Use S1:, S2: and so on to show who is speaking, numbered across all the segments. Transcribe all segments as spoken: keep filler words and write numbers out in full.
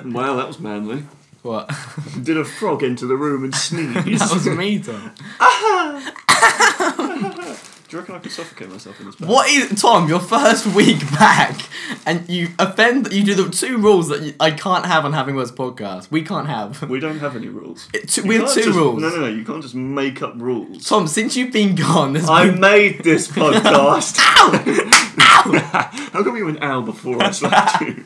S1: Wow, that was manly.
S2: What?
S1: Did a frog enter the room and sneeze?
S2: That was me, Tom.
S1: Do you reckon I could suffocate myself in this bag?
S2: What is Tom? Your first week back, and you offend. You do the two rules that you, I can't have on Having Words podcast. We can't have.
S1: We don't have any rules.
S2: It, two,
S1: You
S2: we have
S1: can't
S2: two
S1: just-
S2: rules.
S1: No, no, no. You can't just make up rules.
S2: Tom, since you've been gone, there's
S1: I
S2: been...
S1: made this podcast.
S2: Ow! Ow!
S1: How come you went ow before I slapped you?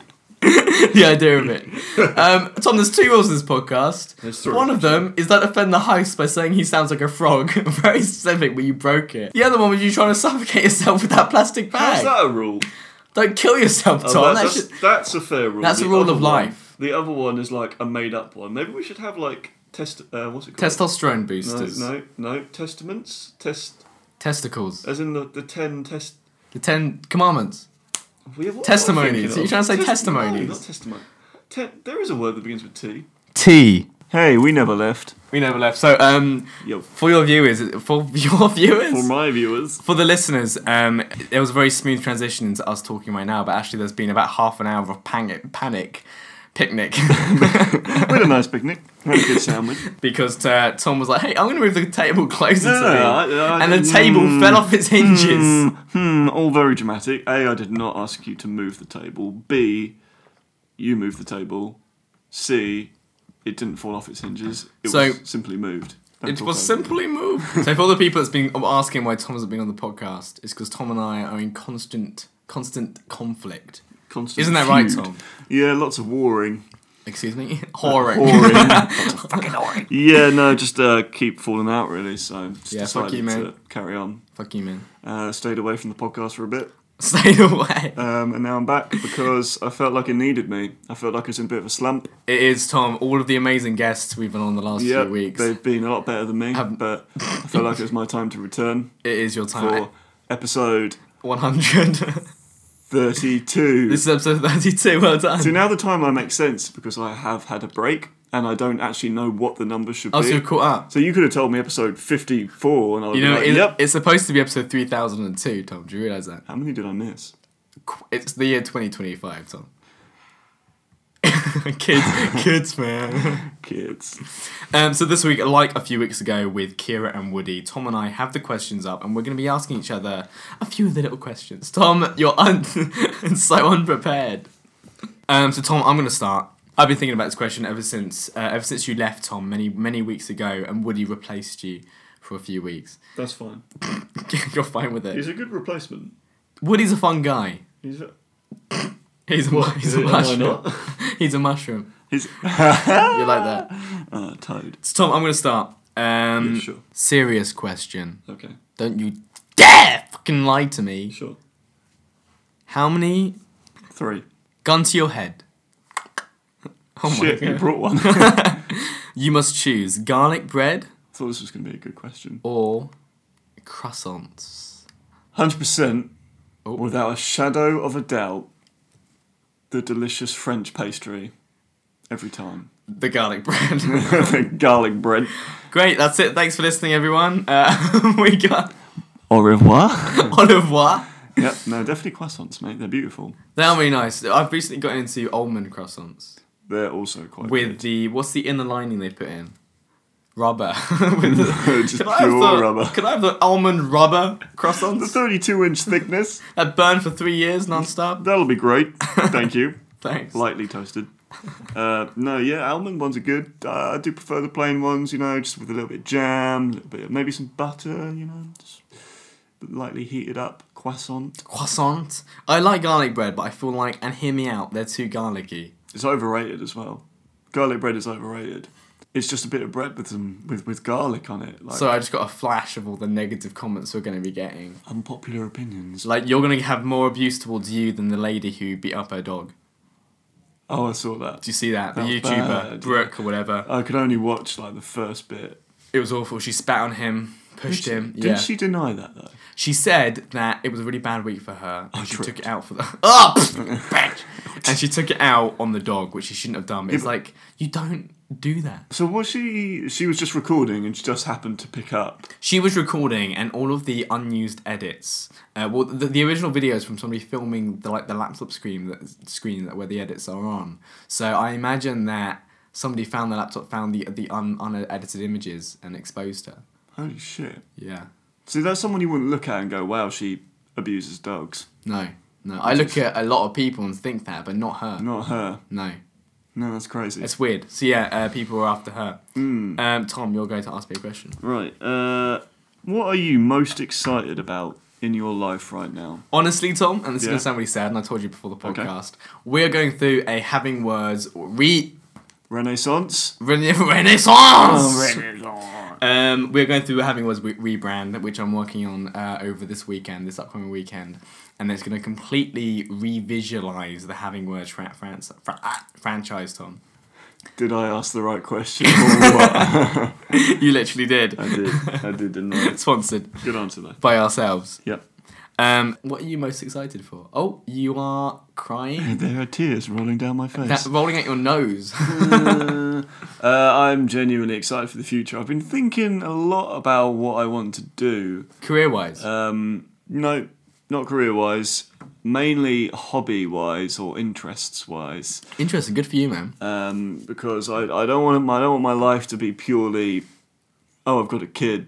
S2: The idea of it. Um, Tom, there's two rules to this podcast.
S1: There's three.
S2: One of them is don't offend the host by saying he sounds like a frog. Very specific, but you broke it. The other one was you trying to suffocate yourself with that plastic bag.
S1: How's that a rule?
S2: Don't kill yourself,
S1: Oh,
S2: Tom.
S1: that-
S2: That's
S1: that's,
S2: just-
S1: that's a fair rule.
S2: That's
S1: The
S2: a rule
S1: other
S2: of
S1: one-
S2: life.
S1: The other one is like a made-up one. Maybe we should have like test. Uh, what's it called?
S2: Testosterone
S1: No,
S2: boosters.
S1: no, no. Testaments. Test.
S2: Testicles.
S1: As in the the ten test.
S2: The Ten Commandments.
S1: We have, what,
S2: Testimonies.
S1: what am I thinking
S2: Are you
S1: of?
S2: trying to say
S1: Test-
S2: testimonies?
S1: No, not testimony. Te- there is a word that begins with T.
S2: T.
S1: Hey, we never left.
S2: We never left. So, um,
S1: Yo.
S2: for your viewers, for your viewers,
S1: For my viewers.
S2: for the listeners, um, there was a very smooth transition into us talking right now, but actually there's been about half an hour of panic, panic picnic.
S1: We had a nice picnic. We had a good sandwich.
S2: Because uh, Tom was like, hey, I'm going to move the table closer
S1: No,
S2: to
S1: no,
S2: me.
S1: no, I- I-
S2: and the table
S1: mm,
S2: fell off its hinges.
S1: Hmm, hmm, all very dramatic. A, I did not ask you to move the table. B, you moved the table. C, it didn't fall off its hinges. It
S2: So-
S1: was simply moved. Don't
S2: It
S1: talk
S2: was
S1: over
S2: simply moved. So for all the people that's been asking why Tom hasn't been on the podcast, it's because Tom and I are in constant, constant conflict.
S1: Constant
S2: Isn't that right,
S1: feud.
S2: Tom?
S1: Yeah, lots of warring.
S2: Excuse me? Whoring.
S1: Whoring.
S2: Fucking whoring.
S1: Yeah, no, just uh, keep falling out really. So just
S2: Yeah, fuck
S1: decided
S2: you, mate.
S1: to carry on.
S2: Fuck you, man.
S1: Uh, stayed away from the podcast for a bit.
S2: Stay away.
S1: Um, and now I'm back because I felt like it needed me. I felt like I was in a bit of a slump.
S2: It is, Tom. All of the amazing guests we've been on the last
S1: Yeah,
S2: few weeks.
S1: they've been a lot better than me,
S2: Have-
S1: but I felt like it was my time to return
S2: It is your time.
S1: for episode
S2: one hundred.
S1: thirty-two.
S2: This is episode thirty-two. Well done.
S1: So now the timeline makes sense because I have had a break and I don't actually know what the numbers should
S2: Oh,
S1: be.
S2: so you're caught up.
S1: So you could have told me episode fifty-four and I would
S2: You know,
S1: be like,
S2: it,
S1: yep.
S2: it's supposed to be episode three thousand two, Tom. Do you realise that?
S1: How many did I miss?
S2: Qu- It's the year twenty twenty-five, Tom. kids, kids, man.
S1: Kids.
S2: Um, so this week, like a few weeks ago with Kira and Woody, Tom and I have the questions up, and we're going to be asking each other a few of the little questions. Tom, you're un- so unprepared. Um, so Tom, I'm going to start. I've been thinking about this question ever since uh, ever since you left, Tom, many many weeks ago, and Woody replaced you for a few weeks.
S1: That's fine.
S2: You're fine with it.
S1: He's a good replacement.
S2: Woody's a fun guy.
S1: He's a...
S2: He's a, mu-
S1: What?
S2: he's a
S1: Am I
S2: mushroom.
S1: not?
S2: He's a mushroom.
S1: He's...
S2: You like that?
S1: Uh, toad.
S2: So Tom, I'm going to start. Um,
S1: Yeah, sure.
S2: Serious question.
S1: Okay,
S2: Don't you dare fucking lie to me.
S1: sure.
S2: How many
S1: Three.
S2: gun to your head? Oh
S1: Shit,
S2: my
S1: you
S2: god.
S1: brought one. I
S2: You must choose garlic bread
S1: thought this was going to be a good question.
S2: or croissants.
S1: one hundred percent,
S2: Oh.
S1: without a shadow of a doubt, the delicious French pastry. Every time.
S2: The garlic bread.
S1: The garlic bread.
S2: Great, that's it. Thanks for listening, everyone. Uh, we got
S1: Au revoir.
S2: au revoir.
S1: Yep, no, definitely croissants, mate. They're beautiful.
S2: They are really nice. I've recently gotten into almond croissants.
S1: They're also quite
S2: With
S1: good.
S2: the, what's the inner lining they put in? Rubber. With the,
S1: Just
S2: Can I have
S1: pure
S2: the-
S1: rubber.
S2: Can I have the almond rubber
S1: The
S2: croissants?
S1: thirty-two inch thickness.
S2: That burn for three years non-stop?
S1: That'll be great. Thank you.
S2: Thanks.
S1: Lightly toasted. Uh, no, yeah, almond ones are good. Uh, I do prefer the plain ones, you know, just with a little bit of jam, a little bit, maybe some butter, you know, just lightly heated up croissant.
S2: Croissant. I like garlic bread, but I feel like, and hear me out, they're too garlicky.
S1: It's overrated as well. Garlic bread is overrated. It's just a bit of bread with some with, with garlic on it. Like
S2: So I just got a flash of all the negative comments we're going to be getting.
S1: unpopular opinions.
S2: Like, you're going to have more abuse towards you than the lady who beat up her dog.
S1: Oh, I saw that.
S2: Do you see that? The
S1: That was
S2: YouTuber,
S1: bad.
S2: Brooke or whatever.
S1: I could only watch like the first bit.
S2: It was awful. She spat on him, pushed
S1: Did she,
S2: him.
S1: Did
S2: yeah.
S1: she deny that though?
S2: She said that it was a really bad week for her. And
S1: Oh,
S2: she
S1: true.
S2: took it out for the. Oh! Bitch! and she took it out on the dog, which she shouldn't have done. But it's like, you don't do that.
S1: So was she? She was just recording, and she just happened to pick up.
S2: She was recording, and all of the unused edits. Uh, well, the, the original videos from somebody filming the like the laptop screen that screen that where the edits are on. So I imagine that somebody found the laptop, found the the un, unedited images, and exposed her.
S1: Holy shit!
S2: Yeah.
S1: See, that's someone you wouldn't look at and go, "Wow, she abuses dogs."
S2: No, no. I look at a lot of people and think that, but not her.
S1: Not her.
S2: No.
S1: No, that's crazy.
S2: It's weird. So yeah, uh, people were after her.
S1: Mm.
S2: Um, Tom, you're going to ask me a question.
S1: Right. Uh, what are you most excited about in your life right now?
S2: Honestly, Tom, and this is
S1: Yeah.
S2: going to sound really sad, and I told you before the
S1: Okay.
S2: podcast, we're going through a Having Words re...
S1: Renaissance.
S2: Rene- Renaissance!
S1: Oh, Renaissance.
S2: Um, we're going through a Having Words re- rebrand, which I'm working on uh, over this weekend, this upcoming weekend, and it's going to completely revisualize the Having Words fra- fran- fra- ah, franchise, Tom.
S1: Did I ask the right question? Or what?
S2: You literally did.
S1: I did. I did, didn't I?
S2: Sponsored
S1: Good answer, though.
S2: by ourselves.
S1: Yep.
S2: Um, what are you most excited for? Oh, you are crying?
S1: There are tears rolling down my face.
S2: That rolling at your nose.
S1: uh, uh, I'm genuinely excited for the future. I've been thinking a lot about what I want to do.
S2: Career-wise.
S1: Um, no, not career-wise. Mainly hobby-wise or interests-wise.
S2: Interesting. Good for you, man.
S1: Um, because I, I don't want my, I don't want my life to be purely, oh, I've got a kid.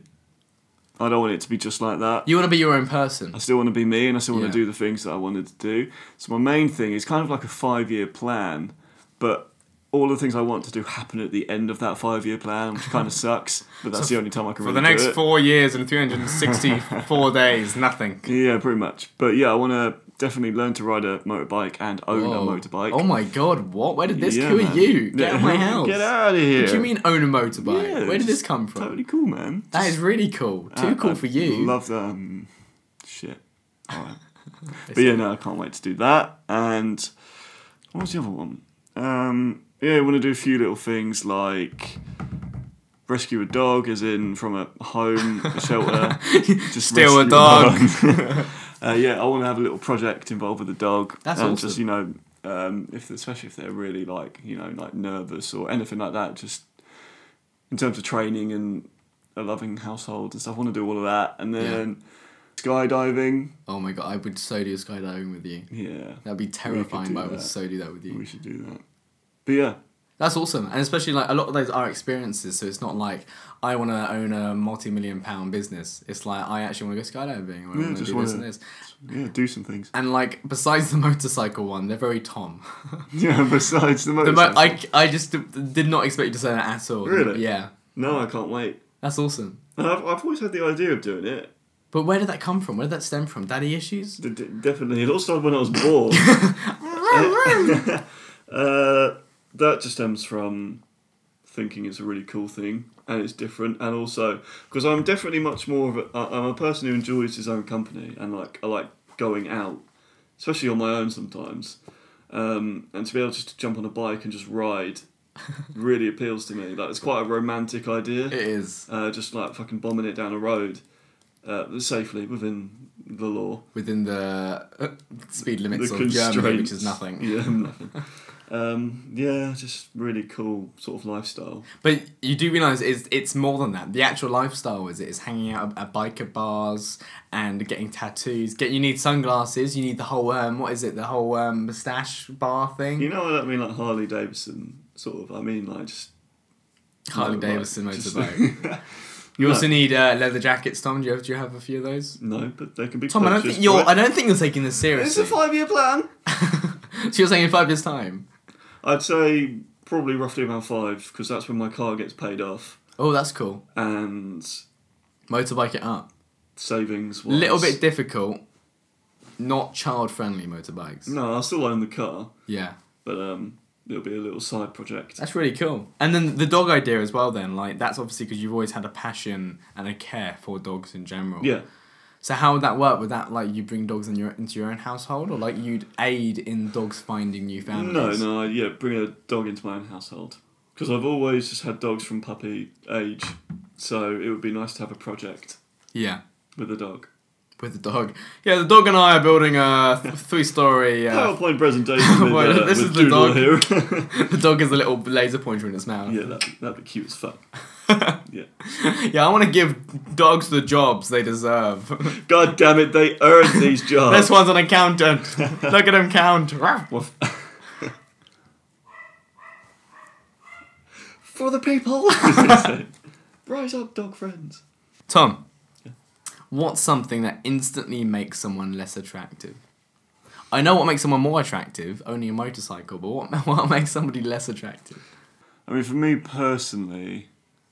S1: I don't want it to be just like that.
S2: You want to be your own person.
S1: I still want to be me, and I still want
S2: Yeah.
S1: to do the things that I wanted to do. So my main thing is kind of like a five-year plan, but all the things I want to do happen at the end of that five-year plan, which kind of sucks. But that's
S2: So
S1: the only time I can
S2: For
S1: really
S2: the next
S1: do it.
S2: four years and three hundred sixty-four days, nothing.
S1: Yeah, pretty much. But yeah, I want to definitely learn to ride a motorbike and own
S2: Whoa.
S1: a motorbike.
S2: Oh my god, what? Where did this
S1: Yeah,
S2: Who
S1: man.
S2: are you? Get out of my house.
S1: Get out of here.
S2: What do you mean own a motorbike?
S1: Yeah,
S2: Where did
S1: just
S2: this come from?
S1: Totally cool, man.
S2: That is really cool. Too
S1: I-
S2: cool
S1: I
S2: for you.
S1: Love that. Um, shit. Alright. But yeah, no, I can't wait to do that. And what was the other one? Um, yeah, I want to do a few little things like rescue a dog, as in from a home, a shelter. Just
S2: Steal a
S1: rescue
S2: dog.
S1: uh, yeah, I want to have a little project involved with the dog.
S2: That's
S1: and
S2: awesome.
S1: just, you know, um, if especially if they're really like, you know, like nervous or anything like that, just in terms of training and a loving household and stuff, I want to do all of that. And then skydiving.
S2: Oh my god, I would so do skydiving with you.
S1: Yeah.
S2: That'd be terrifying,
S1: do
S2: but I would
S1: that.
S2: so do that with you.
S1: We should do that. But yeah.
S2: That's awesome, and especially like a lot of those are experiences. So it's not like I want to own a multi-million pound business. It's like I actually want to go skydiving, or I
S1: Yeah,
S2: want to
S1: just
S2: do
S1: wanna-
S2: this and this.
S1: Yeah, do some things.
S2: And like besides the motorcycle one, they're very Tom.
S1: Yeah, besides the
S2: The
S1: motorcycle.
S2: mo- I, I just d- did not expect you to say that at all.
S1: Really?
S2: Yeah,
S1: No, I can't wait.
S2: that's awesome.
S1: And I've, I've always had the idea of doing it.
S2: But where did that come from? Where did that stem from? Daddy issues?
S1: D- d- definitely. It all started when I was born. uh, that just stems from thinking it's a really cool thing and it's different, and also because I'm definitely much more of a I- I'm a person who enjoys his own company, and like I like going out, especially on my own sometimes, um, and to be able just to jump on a bike and just ride really appeals to me. Like it's quite a romantic idea.
S2: It is
S1: Uh, just like fucking bombing it down a road uh, safely within the law.
S2: within the uh, speed limits
S1: The
S2: of Germany, which
S1: constraints.
S2: is nothing.
S1: Yeah, nothing. um, yeah, just really cool sort of lifestyle.
S2: But you do realise it's, it's more than that. The actual lifestyle is it is hanging out at, at biker bars and getting tattoos. Get you need sunglasses. You need the whole um what is it? The whole um moustache bar thing.
S1: You know, I don't mean like Harley Davidson sort of. I mean like just
S2: Harley
S1: motorbike.
S2: Davidson
S1: Just-
S2: motorbike. You
S1: No.
S2: also need uh, leather jackets, Tom. Do you have do you have a few of those?
S1: No, but they can be.
S2: Tom, I don't
S1: purchased
S2: think you're.
S1: for
S2: I
S1: it.
S2: don't think you're taking this
S1: It's
S2: seriously.
S1: a five-year plan.
S2: So you're saying in five years' time?
S1: I'd say probably roughly around five, because that's when my car gets paid off
S2: Oh, that's cool.
S1: and
S2: Motorbike it up.
S1: savings.
S2: A little bit difficult. Not child-friendly motorbikes.
S1: No, I'll still own the car,
S2: Yeah.
S1: but um, it'll be a little side project.
S2: That's really cool. And then the dog idea as well then, like, that's obviously because you've always had a passion and a care for dogs in general.
S1: Yeah.
S2: So how would that work? Would that, like, you bring dogs in your into your own household? Or, like, you'd aid in dogs finding new families?
S1: No, no, I- yeah, bring a dog into my own household. Because I've always just had dogs from puppy age, so it would be nice to have a project
S2: Yeah.
S1: with a dog.
S2: With the dog. Yeah, the dog and I are building a th- three-story... Uh,
S1: PowerPoint presentation with,
S2: well,
S1: uh,
S2: this
S1: with
S2: is the
S1: Doodle
S2: dog.
S1: here.
S2: The dog has a little laser pointer in its mouth.
S1: Yeah, that'd be, that'd be cute as fuck. Yeah.
S2: Yeah, I want to give dogs the jobs they deserve.
S1: God damn it, they earned these jobs.
S2: This one's an accountant. Look at him count.
S1: For the people. Rise up, dog friends.
S2: Tom, yeah. What's something that instantly makes someone less attractive? I know what makes someone more attractive, only a motorcycle, but what, what makes somebody less attractive?
S1: I mean, for me personally,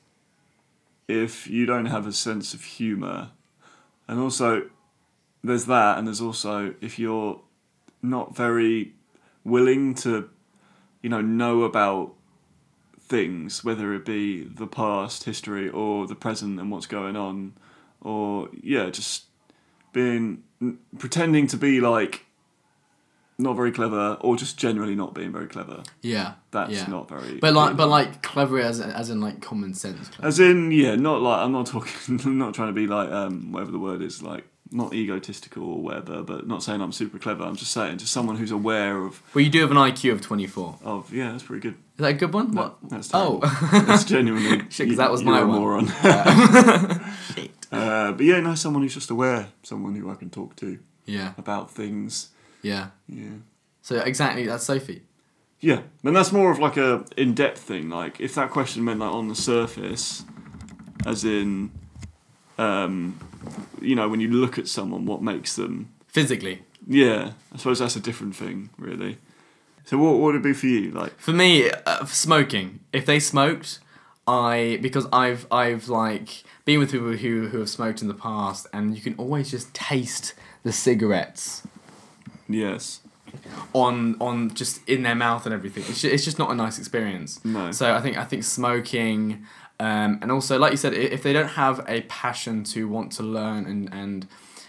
S1: if you don't have a sense of humour, and also there's that, and there's also if you're not very willing to, you know, know about things, whether it be the past, history, or the present and what's going on, or, yeah, just being, pretending to be, like, not very clever, or just generally not being very clever.
S2: Yeah.
S1: That's
S2: yeah.
S1: not very...
S2: But like, but like clever as as in like common sense. Clever.
S1: As in, yeah, not like, I'm not talking, I'm not trying to be like, um, whatever the word is, like, not egotistical or whatever, but not saying I'm super clever, I'm just saying, just someone who's aware of...
S2: Well, you do have an I Q of twenty-four.
S1: Of, yeah, that's pretty good.
S2: Is that a good one?
S1: No,
S2: what?
S1: That's terrible.
S2: Oh.
S1: That's genuinely...
S2: Shit, because that was my
S1: you're a
S2: one.
S1: moron.
S2: Yeah. Shit.
S1: Uh, but yeah, no, someone who's just aware, someone who I can talk to
S2: Yeah.
S1: about things.
S2: Yeah.
S1: Yeah.
S2: So exactly, that's Sophie.
S1: Yeah, and that's more of like a in-depth thing. Like, if that question meant like on the surface, as in, um, you know, when you look at someone, what makes them...
S2: Physically.
S1: Yeah, I suppose that's a different thing, really. So what, what would it be for you? Like,
S2: For me, uh, smoking. If they smoked, I... Because I've, I've like, been with people who, who have smoked in the past, and you can always just taste the cigarettes.
S1: yes.
S2: on on just in their mouth and everything. It's just, it's just not a nice experience.
S1: No.
S2: So I think I think smoking, um, and also like you said, i- if they don't have a passion to want to learn and and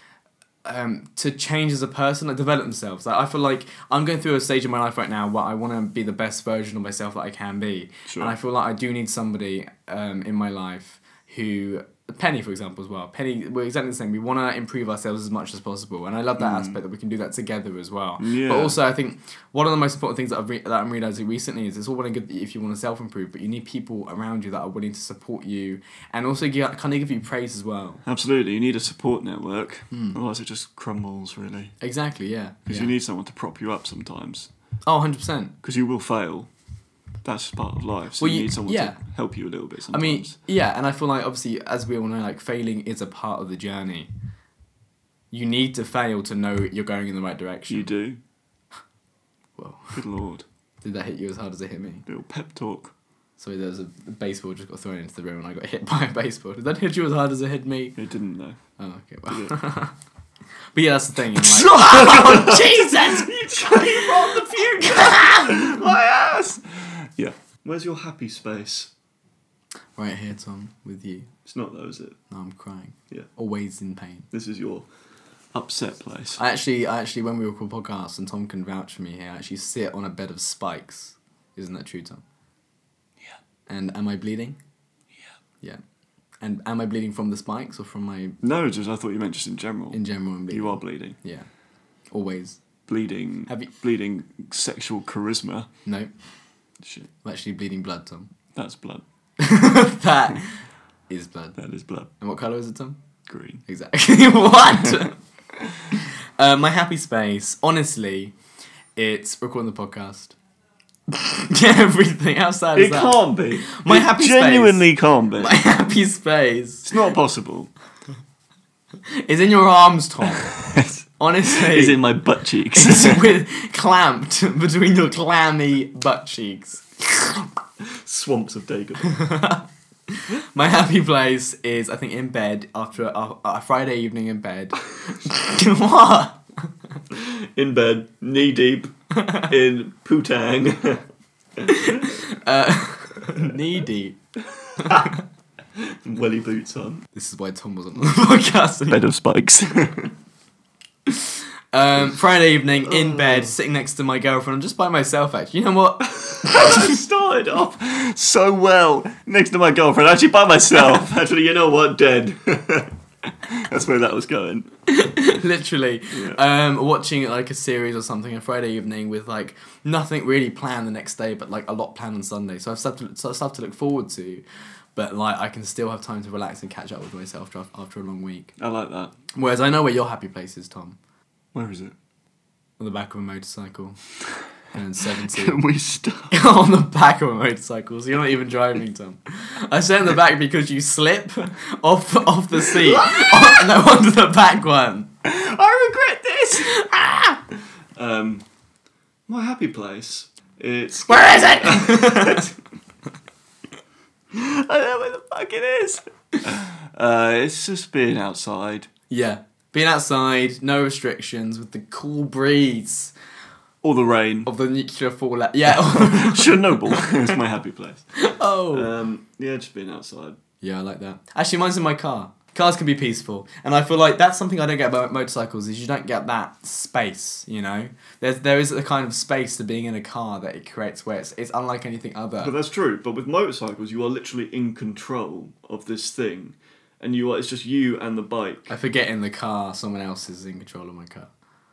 S2: um, to change as a person, like develop themselves. Like I feel like I'm going through a stage in my life right now where I want to be the best version of myself that I can be,
S1: Sure.
S2: and I feel like I do need somebody um, in my life who. Penny, for example, as well. Penny, we're exactly the same. We want to improve ourselves as much as possible, and I love that
S1: Mm.
S2: aspect that we can do that together as well.
S1: Yeah.
S2: But also, I think one of the most important things that I've re- that I'm realizing recently is it's all well and good if you want to self improve, but you need people around you that are willing to support you and also give, kind of give you praise as well.
S1: Absolutely, you need a support network.
S2: Mm.
S1: Otherwise, it just crumbles, really.
S2: Exactly. Yeah.
S1: Because
S2: yeah.
S1: you need someone to prop you up sometimes.
S2: Oh, one hundred percent.
S1: Because you will fail. That's part of life. So
S2: Well,
S1: you
S2: you-
S1: need someone
S2: yeah.
S1: to help you a little bit
S2: I
S1: sometimes.
S2: mean, yeah, and I feel like obviously, as we all know, like failing is a part of the journey. You need to fail to know you're going in the right direction.
S1: You do.
S2: Whoa.
S1: Good lord.
S2: Did that hit you as hard as it hit me?
S1: Little pep talk.
S2: Sorry, there was a baseball just got thrown into the room and I got hit by a baseball. Did that hit you as hard as it hit me?
S1: It didn't though.
S2: Oh, okay.
S1: Did
S2: Well. But yeah, that's the thing. Like, oh, Jesus!
S1: You came from the future! My ass! Yeah. Where's your happy space?
S2: Right here, Tom, with you.
S1: It's not though, is it?
S2: No, I'm crying.
S1: Yeah.
S2: Always in pain.
S1: This is your upset place.
S2: I actually, I actually, when we record podcasts, and Tom can vouch for me here, I actually sit on a bed of spikes. Isn't that true, Tom?
S1: Yeah.
S2: And am I bleeding?
S1: Yeah.
S2: Yeah. And am I bleeding from the spikes or from my...
S1: No, just I thought you meant just in general.
S2: In general, I'm bleeding.
S1: You are bleeding.
S2: Yeah. Always.
S1: Bleeding.
S2: Have you...
S1: Bleeding sexual charisma.
S2: No.
S1: Shit.
S2: I'm actually bleeding blood, Tom.
S1: That's blood.
S2: That is blood.
S1: That is blood.
S2: And what colour is it, Tom?
S1: Green.
S2: Exactly. What? uh, my happy space, honestly, it's recording the podcast. Everything outside
S1: It
S2: of that.
S1: can't be.
S2: My
S1: it
S2: happy
S1: genuinely
S2: space.
S1: can't be.
S2: My happy space
S1: It's not possible.
S2: is in your arms, Tom. Honestly.
S1: It's in my butt cheeks.
S2: It's with clamped between your clammy butt cheeks.
S1: Swamps of Dagobah.
S2: My happy place is, I think, in bed after a, a Friday evening in bed. What?
S1: In bed, knee deep, in putang.
S2: uh, knee deep.
S1: Welly boots on.
S2: This is why Tom was on the podcast.
S1: Bed of spikes.
S2: Um, Friday evening in bed, sitting next to my girlfriend. I'm just by myself, actually. You know what?
S1: I started off so well next to my girlfriend. Actually, by myself. Actually, you know what? Dead. That's where that was going.
S2: Literally,
S1: Yeah.
S2: um, watching like a series or something a Friday evening with like nothing really planned the next day, but like a lot planned on Sunday. So I've stuff to, so stuff to look forward to, but like I can still have time to relax and catch up with myself after, after a long week.
S1: I like that.
S2: Whereas I know where your happy place is, Tom.
S1: Where is it?
S2: On the back of a motorcycle. And seventy.
S1: Can we stop?
S2: On the back of a motorcycle, so you're not even driving, Tom. I said in the back because you slip off off the seat. Oh, no, onto the back one.
S1: I regret this. Ah! Um, my happy place. It's.
S2: Where is it?
S1: I don't know where the fuck it is. Uh, it's just being outside.
S2: Yeah, being outside, no restrictions, with the cool breeze
S1: Or the rain.
S2: of the nuclear fallout. Yeah.
S1: Chernobyl is my happy place.
S2: Oh.
S1: Um, yeah, just being outside.
S2: Yeah, I like that. Actually, mine's in my car. Cars can be peaceful, and I feel like that's something I don't get about motorcycles. Is you don't get that space. You know, there's there is a kind of space to being in a car that it creates where it's it's unlike anything other.
S1: But that's true. But with motorcycles, you are literally in control of this thing, and you are. It's just you and the bike.
S2: I forget in the car someone else is in control of my car.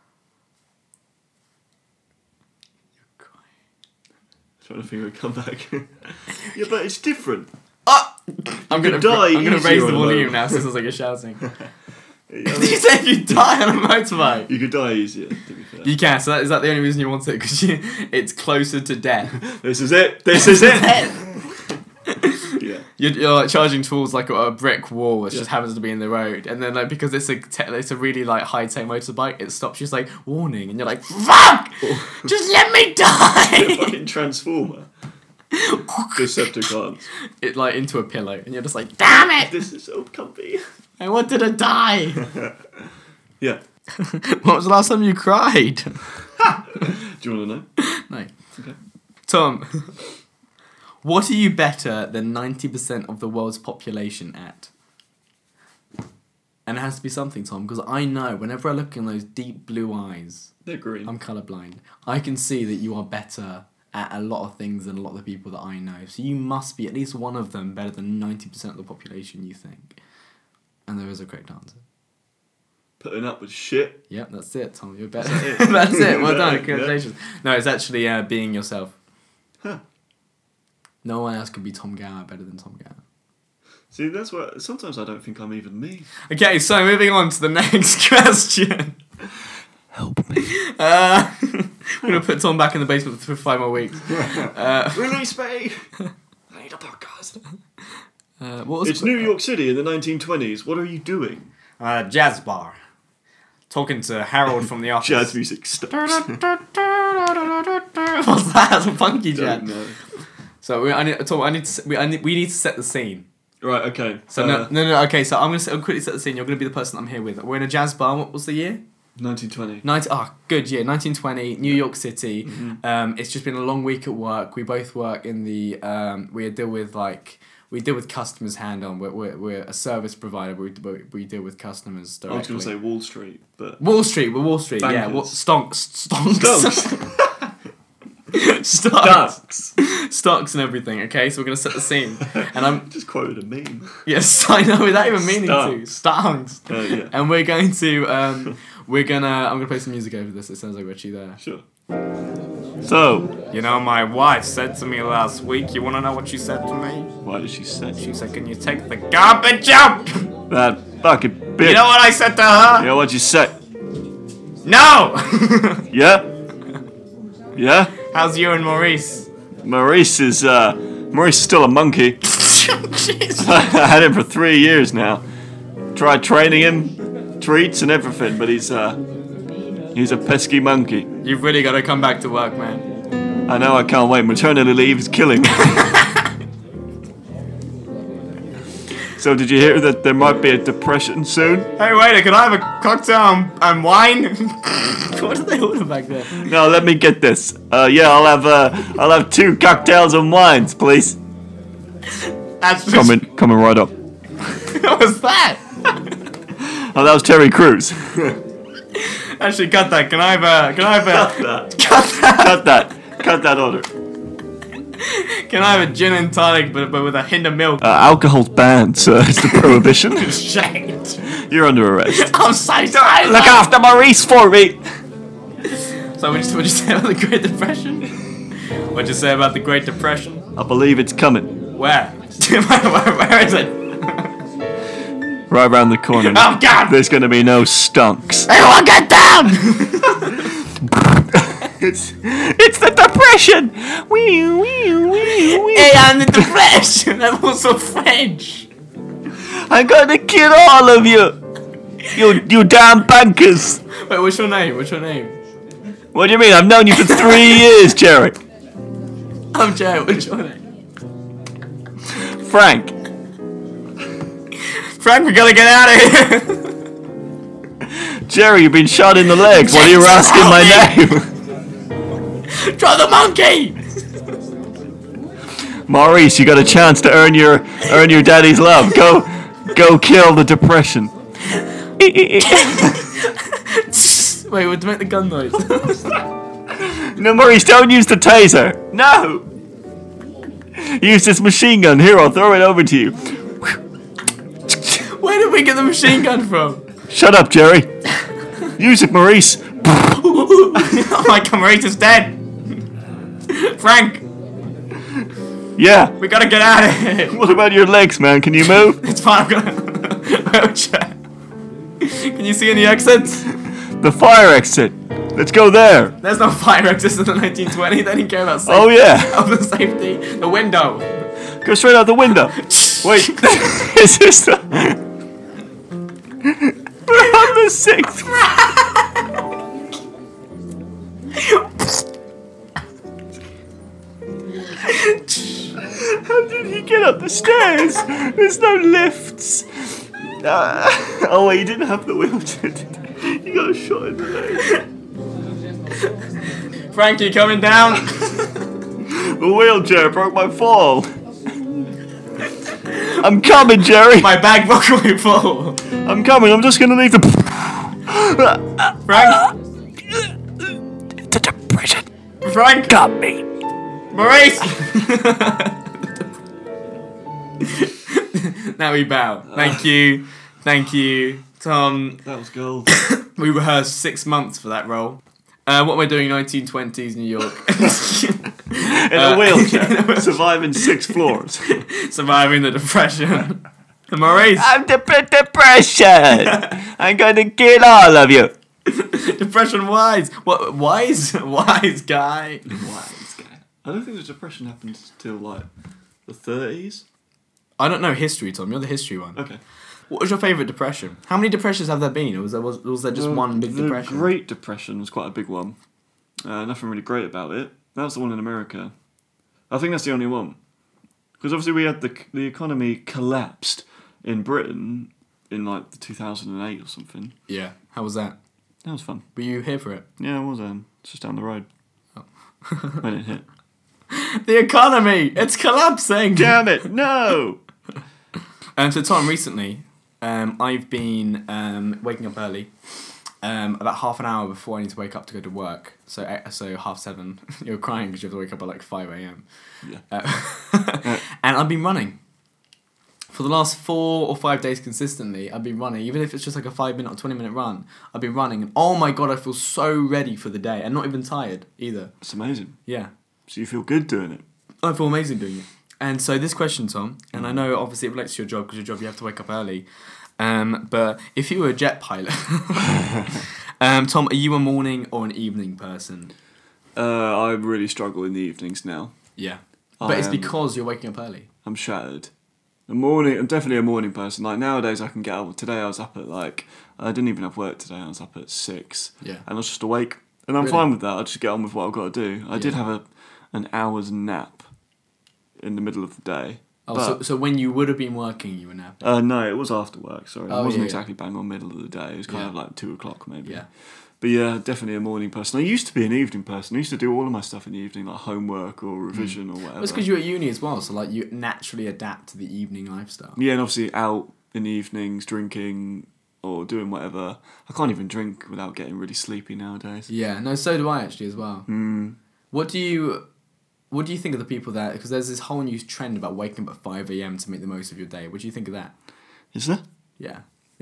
S2: You're crying.
S1: Trying to think of a comeback. Yeah, but it's different.
S2: Ah! I'm
S1: You
S2: gonna
S1: could die
S2: I'm gonna
S1: easier
S2: raise
S1: on
S2: the
S1: a
S2: volume
S1: motor-
S2: now since it's like you're shouting.
S1: I
S2: Did you
S1: mean,
S2: say if you die on a motorbike?
S1: you could die easier, to be fair.
S2: You can. So that, is that the only reason you want it? Because it's closer to death.
S1: This is it. This is it. Yeah.
S2: You're, you're like charging towards like a, a brick wall, which
S1: Yeah.
S2: just happens to be in the road, and then like because it's a te- it's a really like high tech motorbike, it stops. Just like warning, and you're like, "Fuck! Just let me die!"
S1: Fucking Transformer. Decepticons.
S2: It like into a pillow, and you're just like, "Damn it!
S1: This is so comfy.
S2: I wanted to die."
S1: Yeah.
S2: What was the last time you cried?
S1: Do you want to know?
S2: No.
S1: Okay.
S2: Tom, what are you better than ninety percent of the world's population at? And it has to be something, Tom, because I know whenever I look in those deep blue eyes,
S1: They're green.
S2: I'm colourblind, I can see that you are better at a lot of things than a lot of the people that I know. So you must be at least one of them better than ninety percent of the population, you think. And there is a correct answer.
S1: Putting up with shit.
S2: Yep, that's it, Tom. You're better.
S1: Is that it?
S2: That's it. Well
S1: Yeah,
S2: done.
S1: yeah.
S2: Congratulations. No, it's actually uh, being yourself.
S1: Huh.
S2: No one else could be Tom Gower better than Tom Gower.
S1: See, that's what. Sometimes I don't think I'm even me.
S2: Okay, so moving on to the next question.
S1: Help me.
S2: Uh, we're going to put Tom back in the basement for five more weeks. Uh,
S1: Release me. I need a podcast.
S2: uh, what was
S1: It's New York City in the nineteen twenties. What are you doing?
S2: Uh, jazz bar. Talking to Harold from the office.
S1: Jazz music stops.
S2: What's that? That's a funky jazz.
S1: Don't know.
S2: So we, I need, Tom, I need to, we, I need, we need to set the scene.
S1: Right. Okay.
S2: So
S1: uh,
S2: no, no, no. Okay, so I'm gonna set, I'll quickly set the scene. You're gonna be the person I'm here with. We're in a jazz bar. What was the year?
S1: nineteen twenty.
S2: Ninety. Oh, good year. nineteen twenty. New York City.
S1: Mhm.
S2: Um, it's just been a long week at work. We both work in the. Um, we deal with like we deal with customers hand on. We're we're, we're a service provider. We we, we deal with customers
S1: I
S2: directly.
S1: was going to say Wall Street, but
S2: Wall Street. We're Wall Street. Yeah.
S1: Bankers.
S2: What stonks? Stonks. Stocks.
S1: Ducks.
S2: Stocks and everything. Okay, so we're gonna set the scene, and I'm
S1: just quoted a meme.
S2: yes, I know without even meaning to.
S1: Stonks.
S2: Stonks.
S1: Uh, yeah.
S2: And we're going to um, we're gonna I'm gonna play some music over this. It sounds like we're actually there.
S1: Sure. So,
S2: You know, my wife said to me last week. You wanna know what she said to me?
S1: why did she say
S2: She said, "Can you take the garbage out?"
S1: that fucking bitch?
S2: You know what I said to her?
S1: You know what you said?
S2: No.
S1: Yeah? Yeah?
S2: How's you and Maurice?
S1: Maurice is, uh, Maurice is still a monkey.
S2: Jeez.
S1: I had him for three years now. Tried training him, treats and everything, but he's, uh, he's a pesky monkey.
S2: You've really got to come back to work, man.
S1: I know, I can't wait. Maternity leave is killing me. So did you hear that there might be a depression soon?
S2: Hey, waiter, can I have a cocktail and, and wine? What did they order back there?
S1: No, let me get this. Uh, yeah, I'll have, uh, I'll have two cocktails and wines, please.
S2: That's just,
S1: Coming, coming right up.
S2: What was that?
S1: Oh, that was Terry Crews.
S2: Actually, cut that. Can I have a? Can I have a?
S1: that.
S2: Cut that.
S1: Cut that. Cut that order.
S2: Can I have a gin and tonic, but but with a hint of milk?
S1: Uh, alcohol's banned, so it's the prohibition.
S2: Shame.
S1: You're under arrest.
S2: I'm so sorry.
S1: Look after Maurice for me.
S2: So what'd you, what'd you say about the Great Depression? What'd you say about the Great Depression?
S1: I believe it's coming.
S2: Where? where, where is it?
S1: Right around the corner.
S2: Oh God!
S1: There's going to be no stunks.
S2: Everyone get down!
S1: It's it's the depression. Wee wee wee wee.
S2: Hey, I'm the Depression. I'm also French.
S1: I'm gonna kill all of you. You you damn bankers.
S2: Wait, what's your name? What's your name?
S1: What do you mean? I've known you for three years, Jerry.
S2: I'm Joe. What's your name?
S1: Frank.
S2: Frank, we gotta get out of here.
S1: Jerry, you've been shot in the legs while you were
S2: Jesus,
S1: asking my
S2: help
S1: name.
S2: Draw the monkey.
S1: Maurice, you got a chance to earn your earn your daddy's love. Go go kill the depression.
S2: Wait, what to make the gun noise?
S1: No, Maurice, don't use the taser. No. Use this machine gun. Here, I'll throw it over to you.
S2: Where did we get the machine gun from?
S1: Shut up, Jerry. Use it, Maurice.
S2: Oh my God, Maurice is dead. Frank,
S1: Yeah.
S2: we gotta get out of here.
S1: What about your legs, man? Can you move?
S2: It's fine, I'm gonna wheelchair. Can you see any exits?
S1: The fire exit. Let's go there.
S2: There's no fire exits in the nineteen twenties. They didn't care about safety.
S1: Oh yeah.
S2: Of the safety. The window.
S1: Go straight out the window. Wait. Is this the... We're on the sixth. How did he get up the stairs? There's no lifts. Uh, oh wait, you didn't have the wheelchair, did you? You got shot in the leg.
S2: Frankie, coming down.
S1: The wheelchair broke my fall. I'm coming, Jerry.
S2: My bag buckle will be full.
S1: I'm coming. I'm just gonna leave the.
S2: Frank.
S1: The depression
S2: Frank.
S1: got me.
S2: Maurice. Now we bow. Thank you. Thank you, Tom.
S1: That was gold.
S2: We rehearsed six months for that role. Uh, what am I doing? nineteen twenties New York.
S1: In a wheelchair, surviving six floors.
S2: Surviving the depression. Maurice.
S1: I'm the depression. I'm gonna kill all of you.
S2: Depression wise. What wise? Wise guy.
S1: Wise guy. I don't think the depression happened till like the thirties.
S2: I don't know history, Tom. You're the history one.
S1: Okay.
S2: What was your favourite depression? How many depressions have there been? Or was there was, was there just
S1: Well,
S2: one big
S1: the
S2: depression?
S1: Great Depression was quite a big one. Uh, nothing really great about it. That was the one in America. I think that's the only one. Because obviously we had the the economy collapsed in Britain in like two thousand eight or something.
S2: Yeah. How was that?
S1: That was fun.
S2: Were you here for it?
S1: Yeah, it was. Um, it's just down the road.
S2: Oh.
S1: When it hit.
S2: The economy! It's collapsing!
S1: Damn it! No.
S2: Um, so Tom, recently, um, I've been um, waking up early, um, about half an hour before I need to wake up to go to work. So uh, so half seven. You're crying because you have to wake up at like five a.m.
S1: Yeah.
S2: Uh, and I've been running. For the last four or five days consistently, I've been running. Even if it's just like a five minute or twenty minute run, I've been running. And oh my God, I feel so ready for the day. And not even tired either.
S1: It's amazing.
S2: Yeah.
S1: So you feel good doing it.
S2: I feel amazing doing it. And so this question, Tom, and I know obviously it relates to your job because your job you have to wake up early. Um, but if you were a jet pilot, um, Tom, are you a morning or an evening person?
S1: Uh, I really struggle in the evenings now.
S2: Yeah.
S1: I
S2: But it's
S1: am-
S2: because you're waking up early.
S1: I'm shattered. A morning. I'm definitely a morning person. Like nowadays, I can get up. Today I was up at like I didn't even have work today. I was up at six.
S2: Yeah.
S1: And I was just awake, and I'm
S2: Really?
S1: fine with that. I just get on with what I've got to do. I did
S2: Yeah.
S1: have a an hour's nap in the middle of the day.
S2: Oh,
S1: but,
S2: so, so when you would have been working, you were napping.
S1: uh, no, it was after work. Sorry,
S2: Oh,
S1: it wasn't
S2: yeah, yeah.
S1: exactly bang on middle of the day. It was kind
S2: Yeah.
S1: of like two o'clock maybe.
S2: Yeah.
S1: But yeah, definitely a morning person. I used to be an evening person. I used to do all of my stuff in the evening, like homework or revision or whatever.
S2: Well, it's because you're at uni as well, so like you naturally adapt to the evening lifestyle.
S1: Yeah, and obviously out in the evenings, drinking or doing whatever. I can't even drink without getting really sleepy nowadays.
S2: Yeah, no, so do I actually as well.
S1: Mm.
S2: What do you, what do you think of the people that? Because there's this whole new trend about waking up at five a.m. to make the most of your day. What do you think of that?
S1: Is there?
S2: Yeah,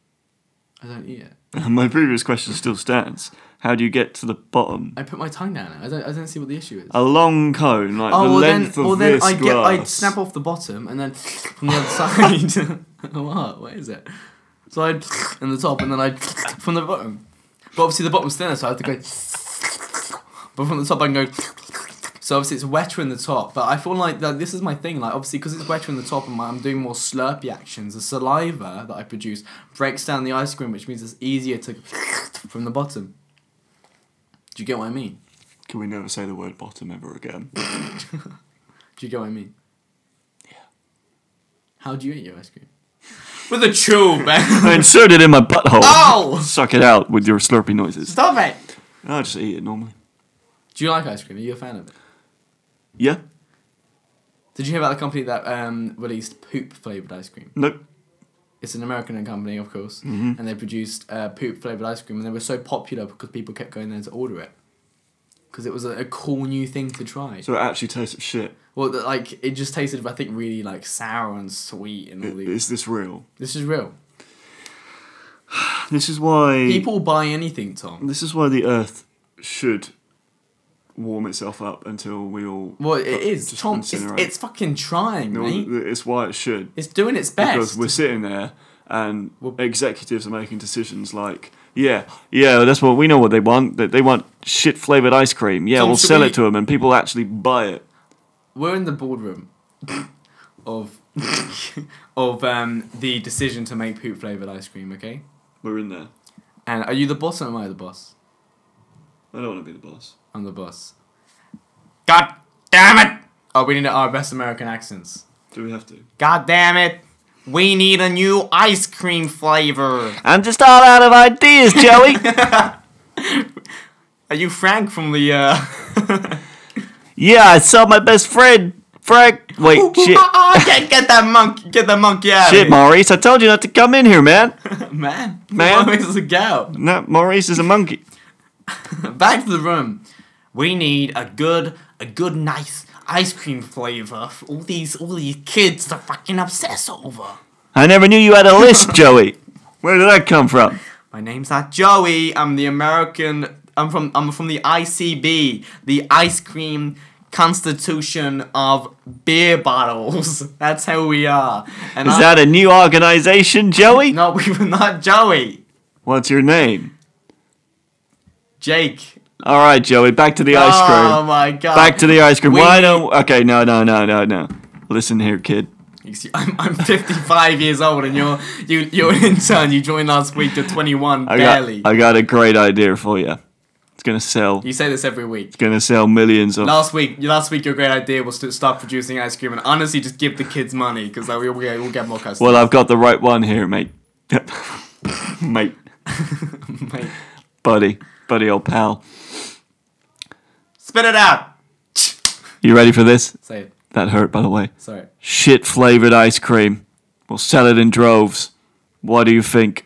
S2: I don't eat it.
S1: And my previous question still stands. How do you get to the bottom?
S2: I put my tongue down it. I don't. I don't see what the issue is.
S1: A long cone, like
S2: oh
S1: the
S2: well,
S1: length
S2: then,
S1: of
S2: well then
S1: this
S2: I get.
S1: glass.
S2: I snap off the bottom and then from the other side. What? What is it? So I in the top and then I from the bottom. But obviously the bottom's thinner, so I have to go. But from the top I can go. So obviously it's wetter in the top, but I feel like that this is my thing. Like obviously because it's wetter in the top and my, I'm doing more slurpy actions. The saliva that I produce breaks down the ice cream, which means it's easier to from the bottom. Do you get what I mean?
S1: Can we never say the word bottom ever again?
S2: Do you get what I mean?
S1: Yeah.
S2: How do you eat your ice cream? With a chew, man.
S1: I insert it in my butthole.
S2: Oh!
S1: Suck it out with your slurpy noises.
S2: Stop it!
S1: I just eat it normally.
S2: Do you like ice cream? Are you a fan of it?
S1: Yeah?
S2: Did you hear about the company that um, released poop flavoured ice cream?
S1: Nope.
S2: It's an American company, of course,
S1: Mhm.
S2: and they produced uh, poop flavoured ice cream, and they were so popular because people kept going there to order it. Because it was a, a cool new thing to try.
S1: So it actually tastes of shit.
S2: Well, the, like, it just tasted, I think, really, like, sour and sweet and all
S1: I-
S2: these.
S1: Is this real?
S2: This is real.
S1: This is why...
S2: People buy anything, Tom.
S1: This is why the Earth should warm itself up until we all...
S2: Well, it is.
S1: just
S2: Tom, it's,
S1: incinerate.
S2: it's fucking trying,
S1: No,
S2: mate.
S1: it's why it should.
S2: It's doing its best.
S1: Because we're sitting there and
S2: Well-
S1: executives are making decisions like, yeah, yeah, that's what we know what they want. That they want shit flavored ice cream. Yeah,
S2: Tom,
S1: we'll
S2: should
S1: sell
S2: we-
S1: it to them, and people actually buy it.
S2: We're in the boardroom of of um, the decision to make poop flavoured ice cream, okay?
S1: We're in there.
S2: And are you the boss or am I the boss?
S1: I don't want to be the boss.
S2: I'm the boss. God damn it! Oh, we need our best American accents.
S1: Do we have to?
S2: God damn it! We need a new ice cream flavor.
S1: I'm just all out of ideas, Joey.
S2: Are you Frank from the? uh...
S1: Yeah, I saw my best friend, Frank. Wait, shit.
S2: get, get that monkey! Get that monkey out!
S1: Shit, Maurice, I told you not to come in here, man.
S2: man,
S1: Man.
S2: Maurice is a gal.
S1: No, Maurice is a monkey.
S2: Back to the room. We need a good, a good, nice ice cream flavor for all these, all these kids to fucking obsess over.
S1: I never knew you had a list, Joey. Where did that come from?
S2: My name's not Joey. I'm the American. I'm from. I'm from the I C B, the Ice Cream Constitution of Beer Bottles. That's how we are. And
S1: Is
S2: I,
S1: that a new organization, Joey?
S2: no? We were not Joey.
S1: What's your name?
S2: Jake.
S1: All right, Joey, back to the ice
S2: Oh
S1: cream.
S2: my god.
S1: Back to the ice cream.
S2: We
S1: Why
S2: need-
S1: don't... Okay, no, no, no, no, no. Listen here, kid.
S2: Excuse- I'm, I'm fifty-five years old and you're you you're an intern. You joined last week. You're twenty-one,
S1: I
S2: barely.
S1: got, I got a great idea for you. It's gonna sell.
S2: You say this every week.
S1: It's gonna sell millions of.
S2: Last week, last week, your great idea was to start producing ice cream and honestly just give the kids money because like, we'll, get- we'll get more customers.
S1: Well, I've got the right one here, mate. mate,
S2: Mate,
S1: buddy, buddy, old pal.
S2: spit it out.
S1: You ready for this?
S2: Say it.
S1: That hurt, by the way.
S2: Sorry.
S1: Shit flavored ice cream. We'll sell it in droves. What do you think?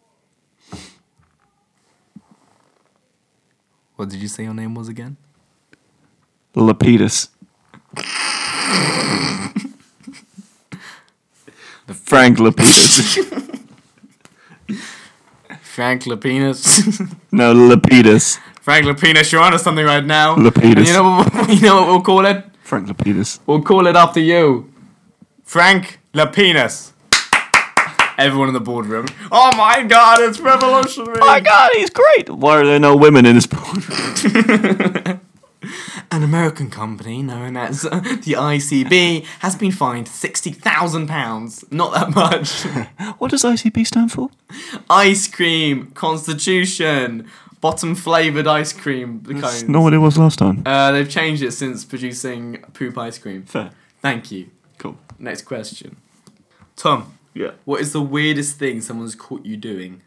S2: What did you say your name was again?
S1: Lapidus. Frank Lapidus.
S2: Frank Lapinus.
S1: No, Lapidus.
S2: Frank Lapinus, you're onto something right now.
S1: Lapidus.
S2: And you know what? You know what we'll call it?
S1: Frank Lapidus.
S2: We'll call it after you. Frank Lapinus. Everyone in the boardroom. Oh my god, it's revolutionary.
S1: My God, he's great. Why are there no women in this board?
S2: An American company known as uh, the I C B has been fined sixty thousand pounds. Not that much.
S1: What does I C B stand for?
S2: Ice cream, Constitution, bottom flavoured ice cream. The
S1: That's
S2: cones.
S1: not what it was last time.
S2: Uh, they've changed it since producing poop ice cream.
S1: Fair.
S2: Thank you.
S1: Cool.
S2: Next question. Tom,
S1: Yeah.
S2: what is the weirdest thing someone's caught you doing?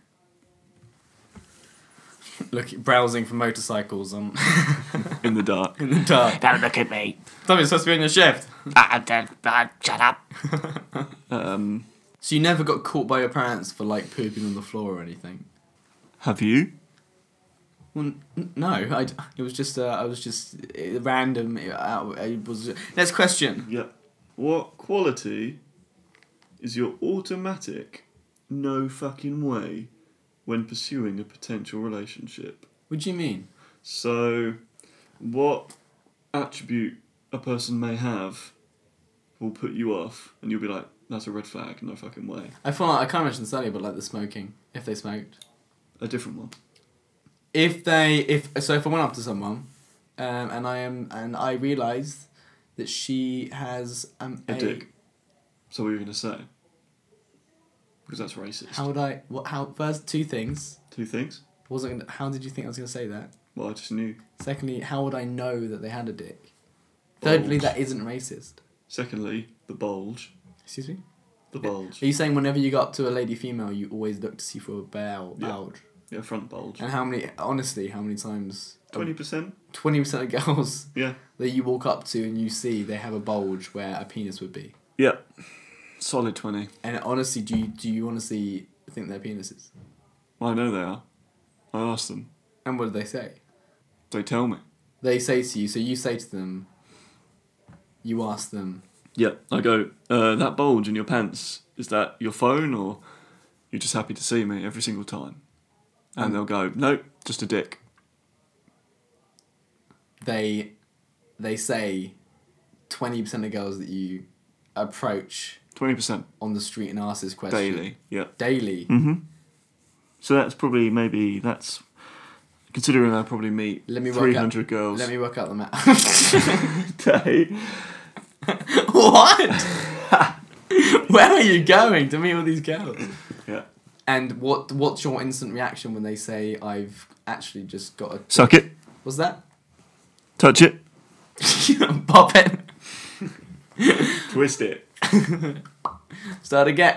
S2: Look, browsing for motorcycles on
S1: In the dark.
S2: in the dark.
S3: Don't look at me.
S2: Tom, you're supposed to be on your shift.
S3: Uh, uh, uh, shut up.
S1: Um,
S2: So you never got caught by your parents for like pooping on the floor or anything?
S1: have you?
S2: Well, n- no. I, it was just uh, I was just uh, random. It, uh, it was next question.
S1: Yeah. What quality is your automatic, no fucking way, when pursuing a potential relationship.
S2: What do you mean?
S1: So, what attribute a person may have will put you off, and you'll be like, that's a red flag, no fucking way.
S2: I feel like I can't mention this earlier, but like the smoking, if they smoked.
S1: A different one.
S2: If they, if so, if I went up to someone, um, and I am, and I realised that she has um,
S1: A dick. So what are you going to say? Because that's racist.
S2: How would I? What? How? First, two things.
S1: Two things?
S2: Wasn't. Gonna, how did you think I was going to say that?
S1: Well, I just knew.
S2: Secondly, how would I know that they had a dick?
S1: Bulge.
S2: Thirdly, that isn't racist.
S1: Secondly, the bulge.
S2: Excuse me?
S1: The bulge.
S2: Are you saying whenever you go up to a lady female, you always look to see for a bell,
S1: Yeah.
S2: bulge?
S1: Yeah, front bulge.
S2: And how many, honestly, how many times?
S1: twenty percent?
S2: twenty percent of girls
S1: Yeah.
S2: that you walk up to and you see, they have a bulge where a penis would be.
S1: Yeah. Solid twenty.
S2: And honestly, do you, do you honestly think they're penises?
S1: I know they are. I asked them.
S2: And what do they say?
S1: They tell me.
S2: They say to you, so you say to them, you ask them,
S1: Yeah. I go, uh, that bulge in your pants, is that your phone or you're just happy to see me every single time? And
S2: Um,
S1: they'll go, nope, just a dick.
S2: they they say twenty percent of girls that you approach
S1: twenty percent.
S2: on the street and ask this question.
S1: Daily. Yeah.
S2: Daily.
S1: Mm-hmm. So that's probably, maybe, that's... Considering I probably meet
S2: Let me work
S1: three hundred
S2: out,
S1: girls
S2: Let me work out the math.
S1: a day.
S2: What? Where are you going to meet all these girls?
S1: Yeah.
S2: And what what's your instant reaction when they say, I've actually just got a...
S1: Suck it.
S2: What's that?
S1: Touch it.
S2: Pop it.
S1: Twist it.
S2: Start again.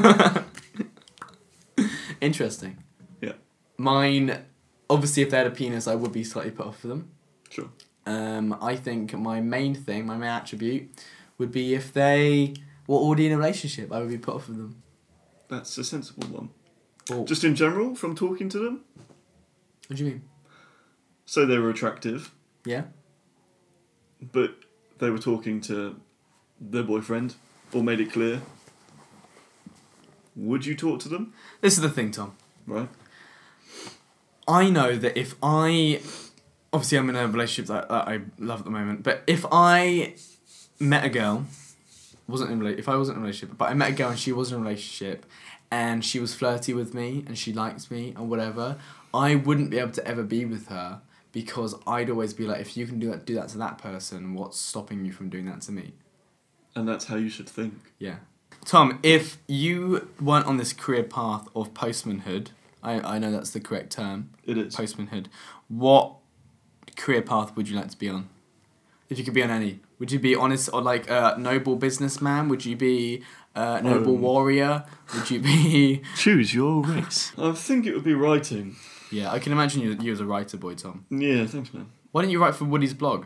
S2: Interesting.
S1: Yeah.
S2: Mine, obviously if they had a penis, I would be slightly put off with them.
S1: Sure.
S2: Um, I think my main thing, my main attribute, would be if they were already in a relationship, I would be put off with them.
S1: That's a sensible one.
S2: Or,
S1: Just in general, from talking to them?
S2: what do you mean?
S1: So they were attractive,
S2: Yeah?
S1: but they were talking to their boyfriend, or made it clear. Would you talk to them?
S2: This is the thing, Tom.
S1: Right?
S2: I know that if I... Obviously, I'm in a relationship that, that I love at the moment, but if I met a girl, wasn't in a rela- if I wasn't in a relationship, but I met a girl and she was in a relationship, and she was flirty with me, and she liked me, and whatever, I wouldn't be able to ever be with her, because I'd always be like, if you can do that, do that to that person, what's stopping you from doing that to me?
S1: And that's how you should think.
S2: Yeah. Tom, if you weren't on this career path of postmanhood, I, I know that's the correct term,
S1: It is.
S2: postmanhood, what career path would you like to be on? If you could be on any. Would you be honest or like a noble businessman? Would you be a noble
S1: Um.
S2: warrior? Would you be...
S1: Choose your race. I think it would be writing.
S2: Yeah, I can imagine you, you as a writer, boy, Tom.
S1: Yeah, thanks, man.
S2: Why didn't you write for Woody's blog?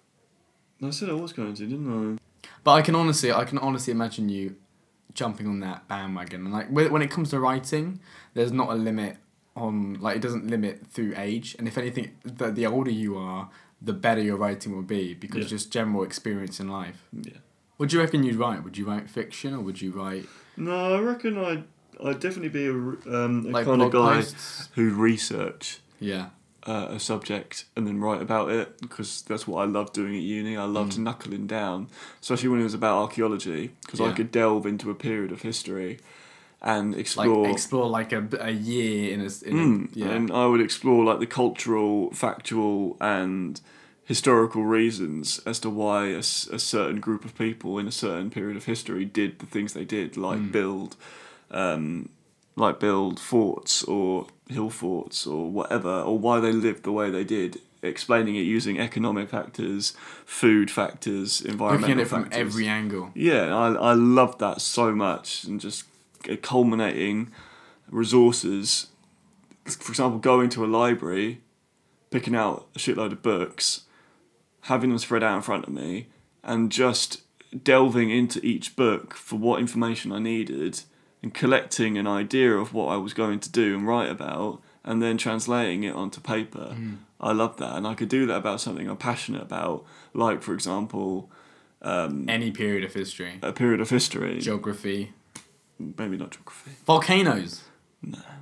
S1: I said I was going to, didn't
S2: But I can honestly, I can honestly imagine you jumping on that bandwagon. And like when when it comes to writing, there's not a limit on like it doesn't limit through age. And if anything, the the older you are, the better your writing will be because
S1: Yeah.
S2: just general experience in life.
S1: I? Yeah.
S2: What do you reckon you'd write? Would you write fiction or would you write
S1: No, I reckon I'd, I'd definitely be a, um, a
S2: like
S1: kind of
S2: blog
S1: guy
S2: posts?
S1: who'd research
S2: Yeah.
S1: uh, a subject and then write about it because that's what I loved doing at uni. I loved
S2: Mm.
S1: knuckling down, especially when it was about archaeology, because I
S2: Yeah.
S1: could delve into a period of history and
S2: Like
S1: explore.
S2: explore like a, a year in a, s- in
S1: Mm,
S2: a yeah.
S1: And I would explore like the cultural, factual, and historical reasons as to why a, s- a certain group of people in a certain period of history did the things they did, like
S2: Mm.
S1: build, um, like build forts or hill forts or whatever, or why they lived the way they did. Explaining it using economic factors, food factors, environmental
S2: Looking at it from
S1: factors.
S2: every angle.
S1: Yeah, I I loved that so much, and just culminating resources. For example, going to a library, picking out a shitload of books, having them spread out in front of me, and just delving into each book for what information I needed, and collecting an idea of what I was going to do and write about, and then translating it onto paper.
S2: Mm.
S1: I love that, and I could do that about something I'm passionate about, like, for example, um,
S2: Any period of history.
S1: a period of history.
S2: Geography.
S1: Maybe not geography.
S2: Volcanoes.
S1: No.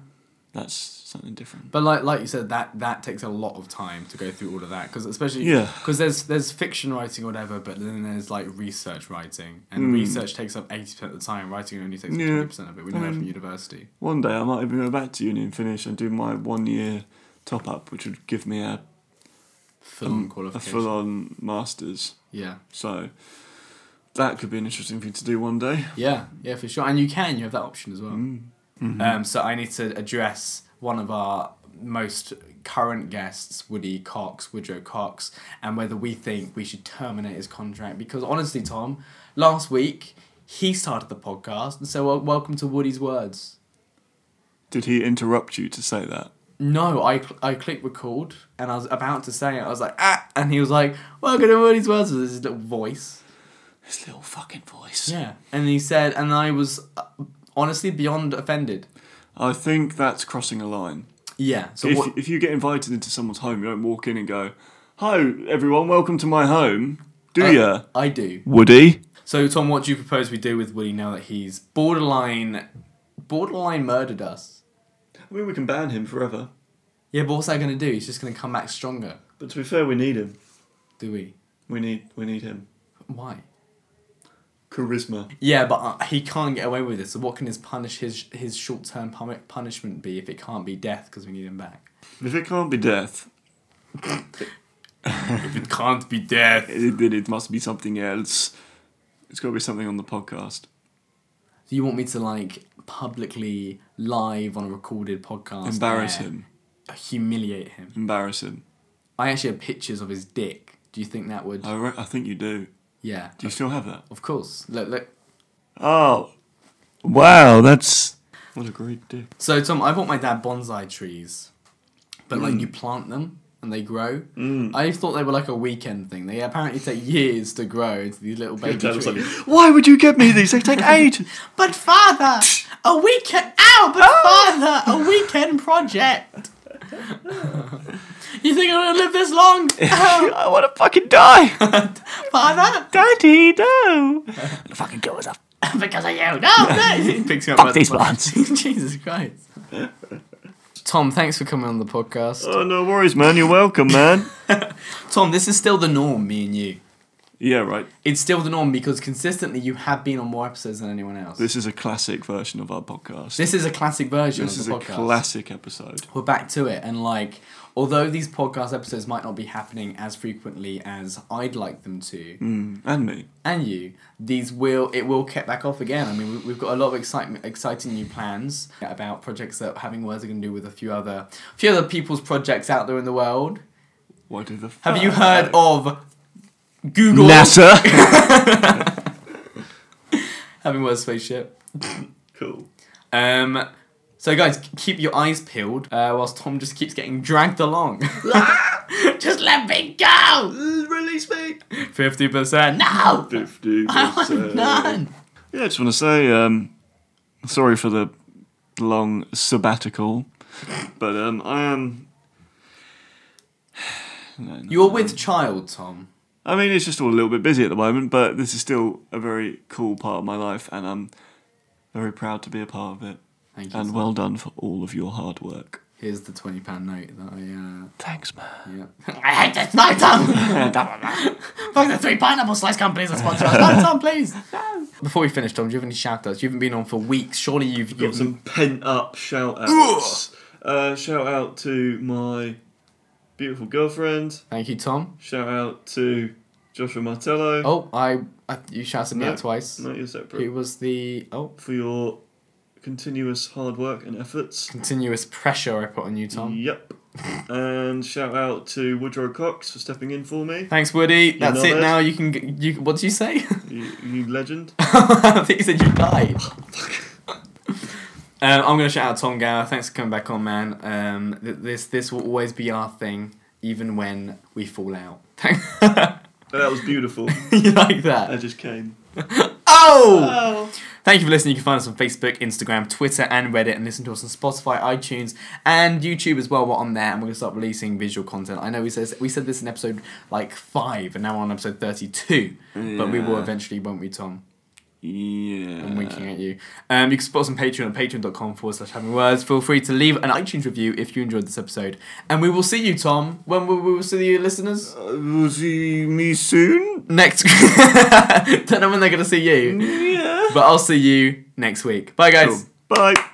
S1: that's something different.
S2: But like like you said, that that takes a lot of time to go through all of that, because especially
S1: Yeah.
S2: because there's there's fiction writing or whatever, but then there's like research writing, and
S1: Mm.
S2: research takes up eighty percent of the time. Writing only takes up
S1: Yeah.
S2: twenty percent of it. We know
S1: I
S2: that from
S1: mean-
S2: university.
S1: One day I might even go back to uni and finish and do my one year top up, which would give me a
S2: Full on
S1: a
S2: qualification.
S1: full on masters.
S2: Yeah.
S1: So that could be an interesting thing to do one day.
S2: Yeah, yeah, for sure. And you can, you have that option as well.
S1: Mm. Mhm.
S2: Um, so I need to address one of our most current guests, Woody Cox, Woodrow Cox, and whether we think we should terminate his contract. Because honestly, Tom, last week he started the podcast, and so well, welcome to Woody's words.
S1: Did he interrupt you to say that?
S2: No, I cl- I clicked record, and I was about to say it. I was like, ah, and he was like, welcome to Woody's words with his little voice.
S1: His little fucking voice.
S2: Yeah, and he said, and I was uh, honestly beyond offended.
S1: I think that's crossing a line.
S2: Yeah. So
S1: if,
S2: what?
S1: if you get invited into someone's home, you don't walk in and go, "Hi everyone, welcome to my home." Do
S2: Uh,
S1: ya?
S2: I do.
S1: Woody?
S2: So Tom, what do you propose we do with Woody now that he's borderline, borderline murdered us?
S1: I mean, we can ban him forever.
S2: Yeah, but what's that going to do? He's just going to come back stronger.
S1: But to be fair, we need him.
S2: Do we?
S1: We need we need him.
S2: Why?
S1: Charisma.
S2: Yeah, but uh, he can't get away with this. So what can his punish his his short term pun- punishment be if it can't be death because we need him back?
S1: If it can't be death,
S2: If it can't be death,
S1: then it must be something else. It's got to be something on the podcast.
S2: do you want me to like publicly live on a recorded podcast
S1: Embarrass
S2: there,
S1: him.
S2: humiliate him?
S1: Embarrass him.
S2: I actually have pictures of his dick. Do you think that would?
S1: I, re- I think you do.
S2: Yeah,
S1: Do you still have that?
S2: of course. Look, look.
S1: Oh. Wow, that's... What a great dick.
S2: So Tom, I bought my dad bonsai trees, but like
S1: Mm.
S2: you plant them and they grow.
S1: Mm.
S2: I thought they were like a weekend thing. They apparently take years to grow into these little baby
S1: Dad was
S2: trees.
S1: like, why would you get me these? They take ages.
S2: But father, a weekend. Ow! But father, a weekend project. You think I'm gonna live this long? Ow.
S1: I want to fucking die.
S2: Father,
S1: Daddy, no.
S3: The fucking goes up.
S2: because of you. No, no. He picks me up.
S3: Fuck
S2: by the
S3: these
S2: butt.
S3: plants.
S2: Jesus Christ. Tom, thanks for coming on the podcast.
S1: Oh, no worries, man. You're welcome, man.
S2: Tom, this is still the norm, me and you.
S1: Yeah, right.
S2: It's still the norm because consistently you have been on more episodes than anyone else. This,
S1: This is a classic version of our podcast.
S2: is a classic version
S1: This
S2: of
S1: is
S2: the
S1: a
S2: podcast.
S1: classic episode.
S2: We're back to it, and like, although these podcast episodes might not be happening as frequently as I'd like them to,
S1: Mm, and me.
S2: and you, these will it will kick back off again. I mean, we- we've got a lot of excitement, exciting new plans about projects that Having Words are going to do with a few other, few other people's projects out there in the world.
S1: What do the
S2: Have you
S1: fuck?
S2: heard of Google
S1: NASA?
S2: Having Words spaceship?
S1: Cool.
S2: Um, so guys, keep your eyes peeled uh, whilst Tom just keeps getting dragged along.
S3: Just let me go.
S1: Release me.
S2: Fifty percent.
S3: No.
S1: fifty
S3: I want
S1: percent.
S3: none.
S1: Yeah, I just want to say, um, sorry for the long sabbatical, but um, I am. No, no,
S2: You're
S1: no.
S2: with child, Tom.
S1: I mean, it's just all a little bit busy at the moment, but this is still a very cool part of my life, and I'm very proud to be a part of it.
S2: Thank you.
S1: And
S2: Tom.
S1: well done for all of your hard work.
S2: Here's the twenty pound note that I.
S1: Thanks, man.
S2: Uh, yeah.
S3: I hate this. No, Tom. Fuck the three pineapple slice companies that sponsor us. No, Tom, please.
S2: Before we finish, Tom, do you have any shout outs? You haven't been on for weeks. Surely you've.
S1: Got
S2: you've
S1: some pent up shout outs. uh, shout out to my beautiful girlfriend.
S2: Thank you, Tom.
S1: Shout out to Joshua Martello.
S2: Oh, I. I you shouted me
S1: No.
S2: out twice.
S1: No, you're separate.
S2: Who was the. Oh.
S1: For your continuous hard work and efforts.
S2: Continuous pressure I put on you, Tom.
S1: Yep. And shout out to Woodrow Cox for stepping in for me.
S2: Thanks, Woody. That's
S1: not
S2: it
S1: it.
S2: now. You can. g- You. What did you say?
S1: You, you legend.
S2: I think you said you died. Um, I'm gonna shout out Tom Gower. Thanks for coming back on, man. Um, th- this this will always be our thing, even when we fall out.
S1: That was beautiful.
S2: You like
S1: I
S2: that?
S1: just came.
S2: Oh!
S1: Oh.
S2: Thank you for listening. You can find us on Facebook, Instagram, Twitter, and Reddit, and listen to us on Spotify, iTunes, and YouTube as well. We're on there, and we're gonna start releasing visual content. I know we said we said this in episode like five, and now we're on episode thirty-two. But we will
S1: Yeah.
S2: eventually, won't we, Tom?
S1: Yeah.
S2: I'm winking at you. Um, you can support us on Patreon at patreon.com forward slash having words. Feel free to leave an iTunes review if you enjoyed this episode. And we will see you, Tom. When will we will see you, listeners?
S1: Uh, will see me soon?
S2: Next. Don't know when they're going to see you.
S1: Yeah.
S2: But I'll see you next week. Bye, guys.
S1: Cool. Bye.